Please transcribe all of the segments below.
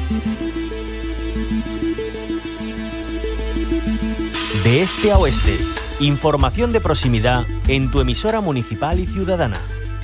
De este a oeste, información de proximidad en tu emisora municipal y ciudadana.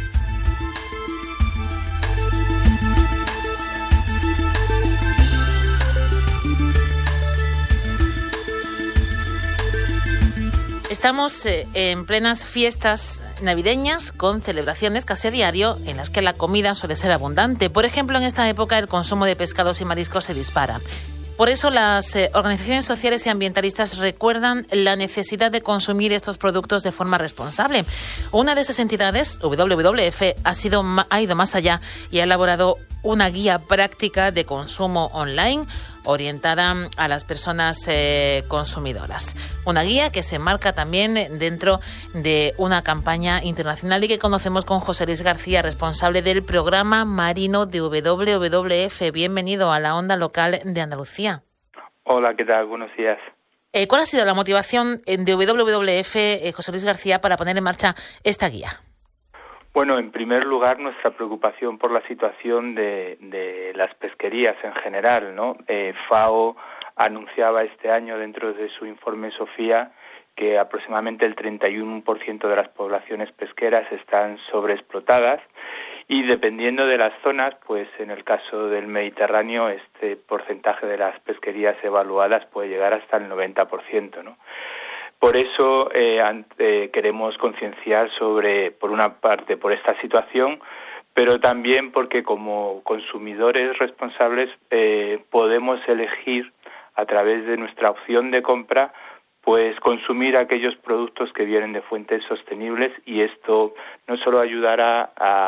Estamos en plenas fiestas navideñas con celebraciones casi a diario en las que la comida suele ser abundante. Por ejemplo, en esta época el consumo de pescados y mariscos se dispara. Por eso las organizaciones sociales y ambientalistas recuerdan la necesidad de consumir estos productos de forma responsable. Una de esas entidades, WWF, ha ido más allá y ha elaborado una guía práctica de consumo online orientada a las personas consumidoras. Una guía que se enmarca también dentro de una campaña internacional y que conocemos con José Luis García, responsable del programa marino de WWF. Bienvenido a la onda local de Andalucía. Hola, ¿qué tal? Buenos días. ¿Cuál ha sido la motivación de WWF, José Luis García, para poner en marcha esta guía? Bueno, en primer lugar, nuestra preocupación por la situación de las pesquerías en general, ¿no? FAO anunciaba este año dentro de su informe Sofía que aproximadamente el 31% de las poblaciones pesqueras están sobreexplotadas y dependiendo de las zonas, pues en el caso del Mediterráneo este porcentaje de las pesquerías evaluadas puede llegar hasta el 90%, ¿no? Por eso queremos concienciar sobre, por una parte, por esta situación, pero también porque como consumidores responsables podemos elegir a través de nuestra opción de compra, pues consumir aquellos productos que vienen de fuentes sostenibles y esto no solo ayudará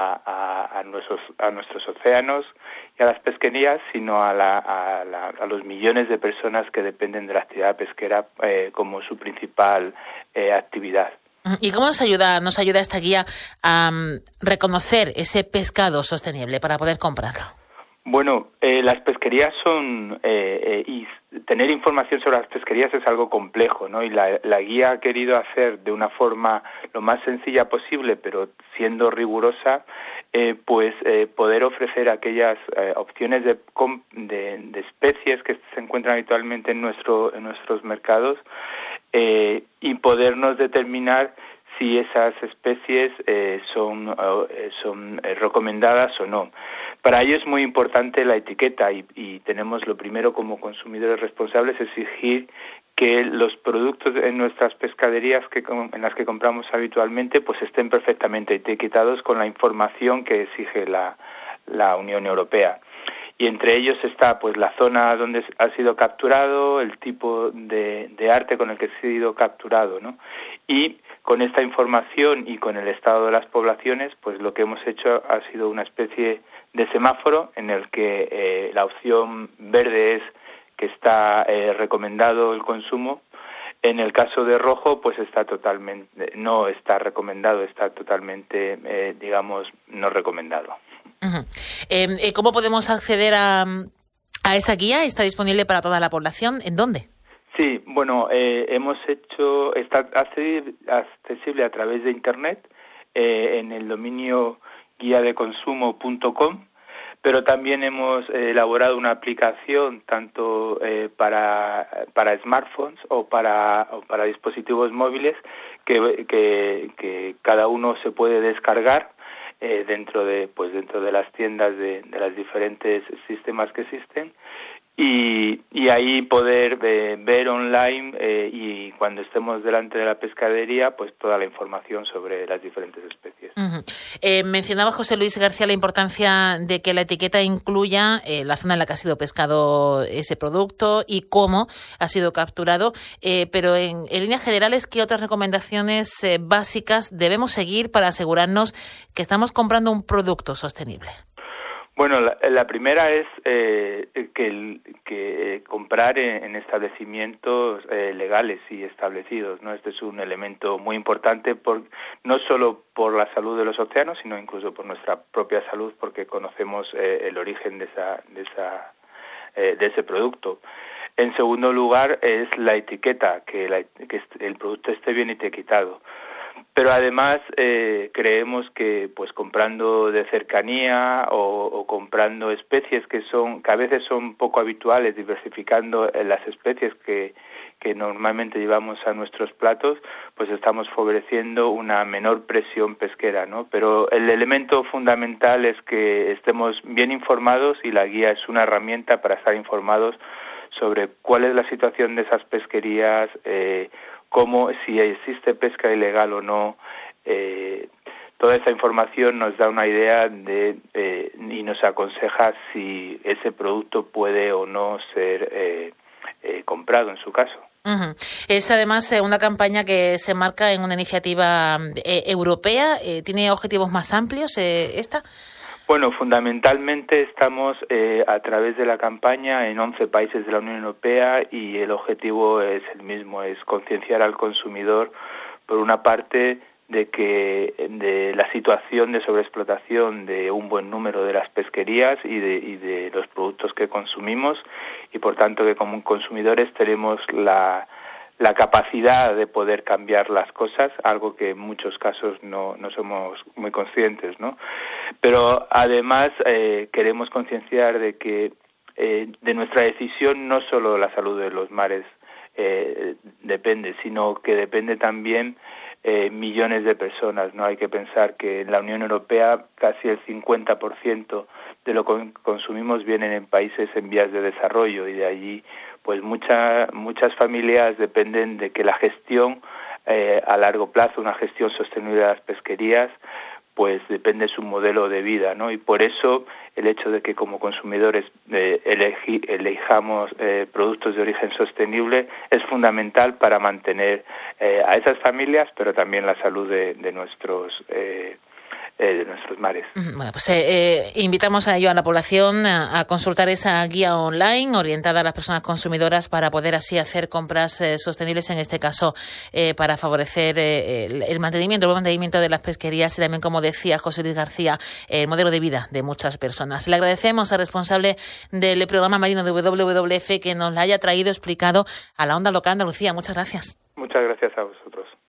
a nuestros océanos y a las pesquerías, sino a los millones de personas que dependen de la actividad pesquera como su principal actividad. ¿Y cómo nos ayuda esta guía a reconocer ese pescado sostenible para poder comprarlo? Bueno, las pesquerías son y tener información sobre las pesquerías es algo complejo, ¿no? Y la guía ha querido hacer de una forma lo más sencilla posible, pero siendo rigurosa, poder ofrecer aquellas opciones de especies que se encuentran habitualmente en nuestros mercados y podernos determinar si esas especies son recomendadas o no. Para ello es muy importante la etiqueta y tenemos lo primero como consumidores responsables exigir que los productos en nuestras pescaderías en las que compramos habitualmente pues estén perfectamente etiquetados con la información que exige la Unión Europea. Y entre ellos está pues la zona donde ha sido capturado, el tipo de arte con el que ha sido capturado, ¿no? Y con esta información y con el estado de las poblaciones, pues lo que hemos hecho ha sido una especie de semáforo en el que la opción verde es que está recomendado el consumo. En el caso de rojo, pues no está recomendado, está totalmente, no recomendado. Uh-huh. ¿Cómo podemos acceder a esa guía? ¿Está disponible para toda la población? ¿En dónde? Sí, bueno, está accesible a través de Internet en el dominio guiadeconsumo.com, pero también hemos elaborado una aplicación tanto para smartphones o para dispositivos móviles que cada uno se puede descargar dentro de las tiendas de las diferentes sistemas que existen y ahí poder ver online y cuando estemos delante de la pescadería pues toda la información sobre las diferentes especies. Uh-huh. Mencionaba José Luis García la importancia de que la etiqueta incluya la zona en la que ha sido pescado ese producto y cómo ha sido capturado, pero en líneas generales, ¿qué otras recomendaciones básicas debemos seguir para asegurarnos que estamos comprando un producto sostenible? Bueno, la primera es que comprar en establecimientos legales y establecidos, ¿no? Este es un elemento muy importante no solo por la salud de los océanos, sino incluso por nuestra propia salud, porque conocemos el origen de ese producto. En segundo lugar es la etiqueta, que el producto esté bien etiquetado. Pero además creemos que pues comprando de cercanía o comprando especies que a veces son poco habituales, diversificando las especies que normalmente llevamos a nuestros platos, pues estamos favoreciendo una menor presión pesquera, ¿no? Pero el elemento fundamental es que estemos bien informados, y la guía es una herramienta para estar informados sobre cuál es la situación de esas pesquerías, cómo, si existe pesca ilegal o no. Toda esa información nos da una idea y nos aconseja si ese producto puede o no ser comprado en su caso. Uh-huh. Es además una campaña que se marca en una iniciativa europea. ¿Tiene objetivos más amplios esta? Bueno, fundamentalmente estamos a través de la campaña en 11 países de la Unión Europea, y el objetivo es el mismo, es concienciar al consumidor, por una parte, de la situación de sobreexplotación de un buen número de las pesquerías y de los productos que consumimos, y por tanto que como consumidores tenemos la capacidad de poder cambiar las cosas, algo que en muchos casos no somos muy conscientes, ¿no? Pero además queremos concienciar de que de nuestra decisión no solo la salud de los mares depende, sino que depende también millones de personas, ¿no? Hay que pensar que en la Unión Europea casi el 50% de lo que consumimos vienen en países en vías de desarrollo, y de allí pues muchas familias dependen de que la gestión a largo plazo, una gestión sostenible de las pesquerías, pues depende de su modelo de vida, ¿no? Y por eso el hecho de que como consumidores elijamos productos de origen sostenible es fundamental para mantener a esas familias, pero también la salud de nuestros mares. Bueno, pues invitamos a ello a la población a consultar esa guía online orientada a las personas consumidoras para poder así hacer compras sostenibles, en este caso para favorecer el mantenimiento, el buen mantenimiento de las pesquerías, y también, como decía José Luis García, el modelo de vida de muchas personas. Le agradecemos al responsable del programa marino de WWF que nos la haya traído, explicado a la Onda Local Andalucía. Muchas gracias. Muchas gracias a vosotros.